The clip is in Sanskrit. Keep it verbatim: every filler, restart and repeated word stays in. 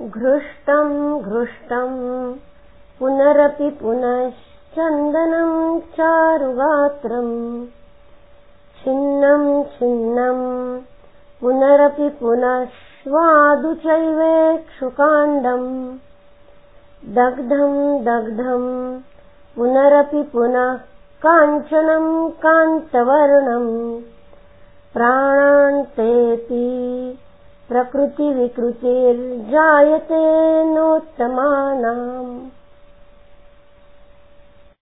घृष्टं घृष्टं पुनरपि पुनश्चन्दनं चारुगात्रम् छिन्नं छिन्नं पुनरपि पुनः स्वादु चैवेक्षुकाण्डम् दग्धं दग्धं पुनरपि पुनः काञ्चनं कान्तवर्णं प्राणान्तेऽपि प्रकृतिविकृतिर्जायते नोत्तमानाम्।